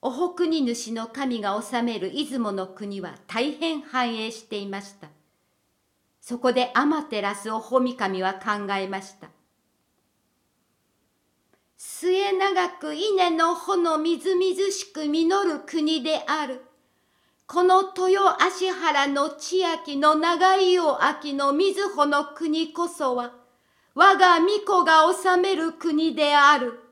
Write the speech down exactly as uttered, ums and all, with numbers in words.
お北国主の神が治める出雲の国は大変繁栄していました。そこで天照おほみ神は考えました。末長く稲の穂のみずみずしく実る国である。この豊芦原の千秋の長いお秋の瑞穂の国こそは、我が巫女が治める国である。